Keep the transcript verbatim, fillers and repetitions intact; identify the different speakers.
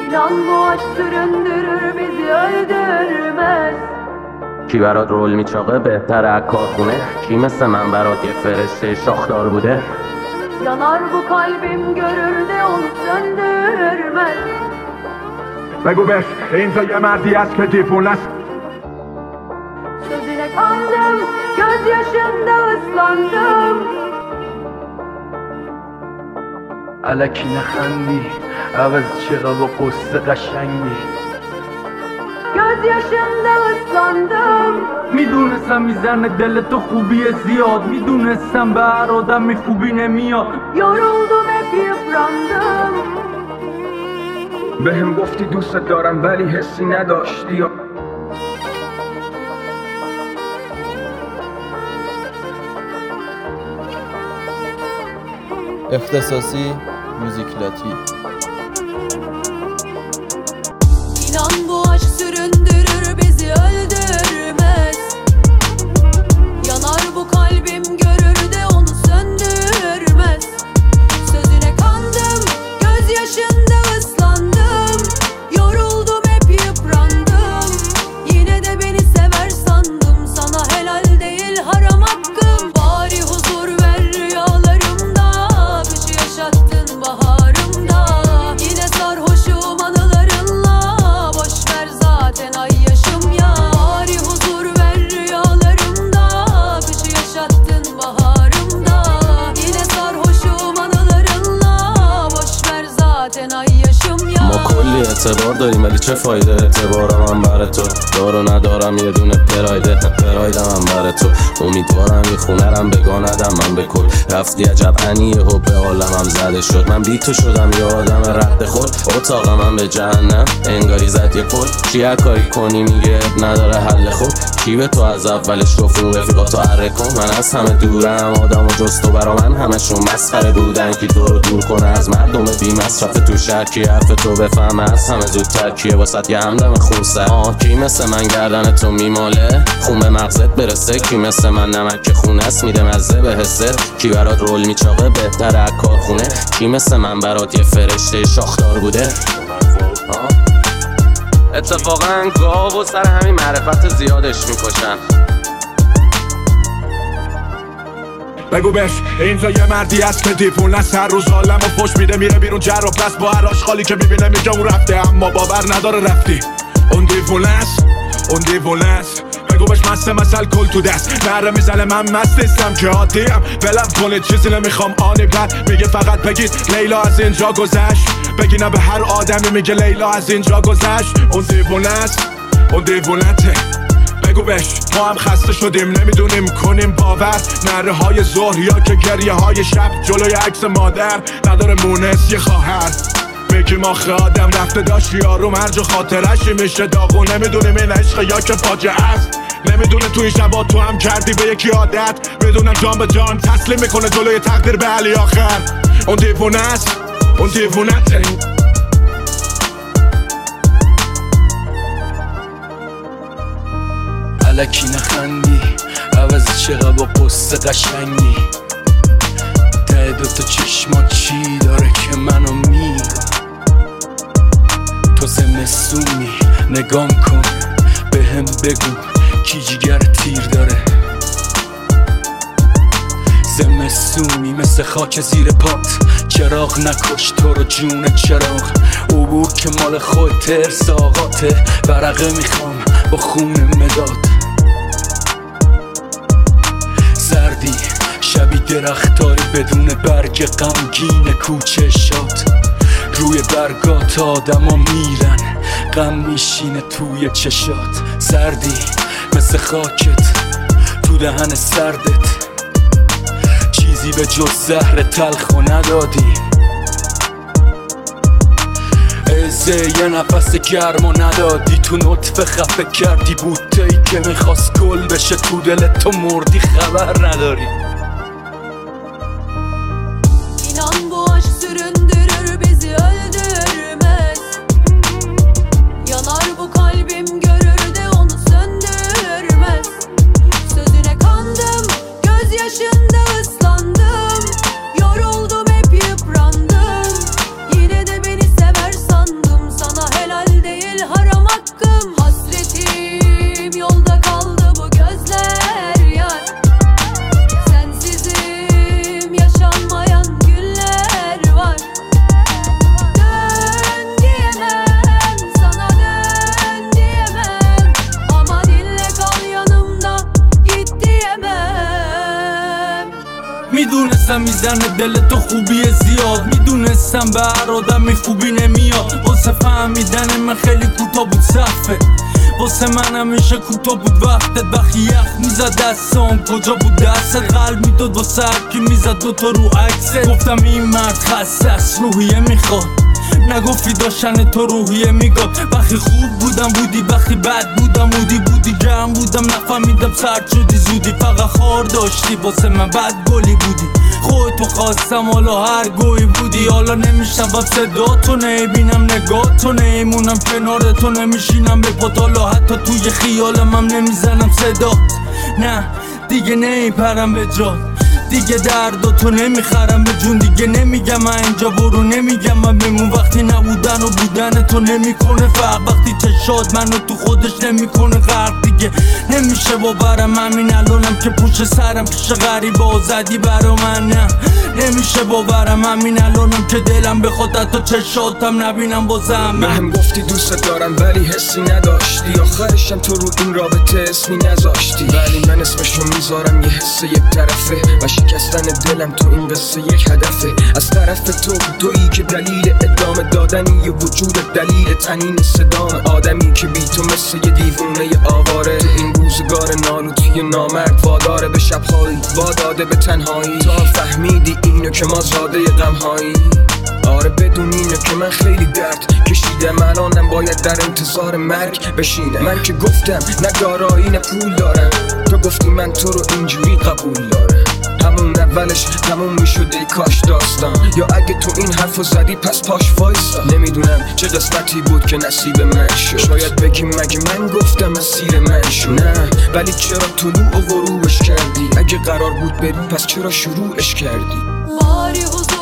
Speaker 1: İnan bu aşk süründürür bizi öldürmez.
Speaker 2: کی برات رول میچاقه بهتره از کارخونه؟ کی مثل من برات یه فرشته شاخدار بوده؟
Speaker 1: Yanar bu kalbim görür de onu söndürmez.
Speaker 3: بگو بهش اینجا یه مردی هست که دیوونه است.
Speaker 1: Sözüne kandım, gözyaşımda ıslandım.
Speaker 4: الکی نخندی عوض چقدر و قصه قشنگی.
Speaker 1: Gözyaşımda ıslandım.
Speaker 4: میدونستم میزنه دل تو خوبی زیاد، میدونستم به هر آدمی خوبی نمیاد.
Speaker 1: Yoruldum hep yıprandım.
Speaker 3: بهم گفتی دوست دارم ولی حسی نداشتی.
Speaker 5: اختصاصی موزیکلاتی.
Speaker 1: İnan bu aşk süründürür bizi öldürmez. Yanar bu kalbim görür de onu söndürmez. Sözüne kandım, gözyaşında ıslandım. Yoruldum hep yıprandım. Yine de beni sever sandım. Sana helal değil haram hakkım. Bari huzur ver rüyalarımda. Kışı yaşattın baharımda. Yine sarhoşum anılarınla. Boş ver zaten ay yaşım ya. Bari huzur ver rüyalarımda. Kışı yaşattın baharımda. Yine sarhoşum anılarınla. Boş ver zaten ay yaşım ya.
Speaker 2: ما کلی اعتبار داریم ولی چه فایده؟ اعتبارم هم بر تو دارو ندارم یه دونه پرایده پرایدم هم بر تو امیدوارم یه خونرم بگاندم من به کل رفتی عجب انی حب عالمم زده شد من بی تو شدم یه آدم رد خود اتاق من به جهنم انگاری زد یه پل چی هر کاری کنی میگه نداره حل خود کی به تو از اولش گفت رو رفیقاتو اره کن من از همه دورم آدم و جز تو برا من همشون مسخره بودن کی تو رو دور کنه از مردم بی مصرف تو شهر کی حرف تو بفهمه از همه زودتر کیه واسط یه همدم خونسر آه کی مثل من گردن تو میماله خون به مغزت برسه کی مثل من نمک که خونه است میده مزه به حست کی برات رول میچاقه بهتره از کارخونه کی مثل من برات یه فرشته شاخدار بوده اتفاقا گاو و سر همین معرفت زیادش میکشن
Speaker 3: بگو بهش اینجا یه مردی هست که دیوونه است هر روز عالم و فش میده میره بیرون جر و پس با هر آشغالی که میبینه میگه اون رفته اما باور نداره رفتی اون دیوونه است اون دیوونه است بگو بهش مست مثل کل تو دست نره میزنه من مست نیستم که عادیم ولم کنید چیزی نمیخوام آنی بعد میگه فقط بگید لیلا از اینجا گذشت بگی نه به هر آدمی میگه لیلا از اینجا گذشت اون دیوونه است اون دیوونته بگو بهش ما هم خسته شدیم نمیدونیم کنیم باور نره های ظهر یا که گریه های شب جلوی عکس مادر نداره مونس یه خواهر میگیم آخه آدم رفته داشت یارو مرج و خاطرشی میشه داغو نمیدونیم این عشق یا که فاجعه است نمیدونه تو این شبا تو هم کردی به یکی عادت میدونم جان به جان تسلیم میکنه جلوی تقدیر به علی آخر اون دیوونه است اون دیوونته
Speaker 4: الکی نخندی عوض چقدر و قصه قشنگی ته دوتا چشما چی داره که منو میگه تو زمستونی نگام کن به هم بگو کی جگر تیر داره زمستونی مثل خاک زیر پات چراغ نکش تو رو جون چراغ عبور که مال خود ترس آقاته ورقه میخوام با خون مداد زردی شبی درختاری بدون برگ غمگین کوچه شاد روی برگات آدم ها میرن غم میشینه توی چشات زردی مثل خاکت تو دهن سردت چیزی به جز زهر تلخو ندادی ازه یه نفس گرم و ندادی تو نطفه خفه کردی بوته‌ای که میخواست گل بشه تو دلت تو مردی خبر نداری
Speaker 1: İnan bu aşk süründürür bizi öldürmez. Yanar bu kalbim görür de onu söndürmez. Sözüne kandım, gözyaşında ıslandım. Yoruldum hep yıprandım. Yine de beni sever sandım. Sana
Speaker 4: دستم میزنه دل تو خوبی زیاد. میدونستم به هر آدمی خوبی نمیاد. واسه فهمیدن من خیلی کوتاه بود صفه، واسه من همیشه کوتاه بود وقتت. وقتی یخ میزد دستم کجا بود دستت؟ قلب میداد واسه هرکی میزد دوتا رو عکست. گفتم این مرد خسته است روحیه میخواد، نگفتی داشتن تو روحیه میگاد. وقتی خوب بودم بودی، وقتی بد بودم بودی بودی. گرم بودم نفهمیدم سرد شدی زودی. فقط خار داشتی واسه من بد گلی بودی. خودتو خواستم حالا هر گوی بودی. حالا نمیشنوم صدا تو، نمیبینم نگاه تو، نمیمونم کنار تو، نمیشینم به پات. حالا حتی توی خیالم هم نمیزنم صدا. نه دیگه نمیپرم به جات، دیگه درد تو نمیخرم به جون. دیگه نمیگم من اینجا برو، نمیگم من بمون. وقتی نبودن و بودن تو نمیکنه فرق، وقتی چشات منو تو خودش نمیکنه غرق. دیگه نمیشه باورم همین الانم که پوش سرم پیش غریبه آزدی برا من. نه نمیشه باورم همین الانم که دلم بخواد حتی چشاتم نبینم بازم.
Speaker 6: من هم گفتی دوست دارم ولی حسی نداشتی. آخرشم تو رو این رابطه اسمی نذاشتی، ولی من اسمشو میذارم یه حس یک طرفه و شکستن دلم تو این قصه یک هدفه. از طرف تو تویی که دلیل ادامه دادنی یه وجود، دلیل تنین صدام آدمی که بی تو مثل یه دیوونه آواره. تو این روزگار نالوتی نامرد واداره به شبهایی، واداده به تنهایی. تا فهمیدی اینو که ما زاده غمهایی. آره بدون اینو که من خیلی درد کشیدم، الانم باید در انتظار مرگ بشینم. من که گفتم نه دارایی نه پول دارم، تو گفتی من تو رو اینجوری قبول دارم. همون اولش تموم میشد ای کاش داستان، یا اگه تو این حرفو زدی پس پاش وایسا. نمیدونم چه قسمتی بود که نصیب من شد، شاید بگی مگه من گفتم اسیر من شد. نه ولی چرا طلوع و غروبش کردی؟ اگه قرار بود بری پس چرا شروعش کردی؟
Speaker 1: ماری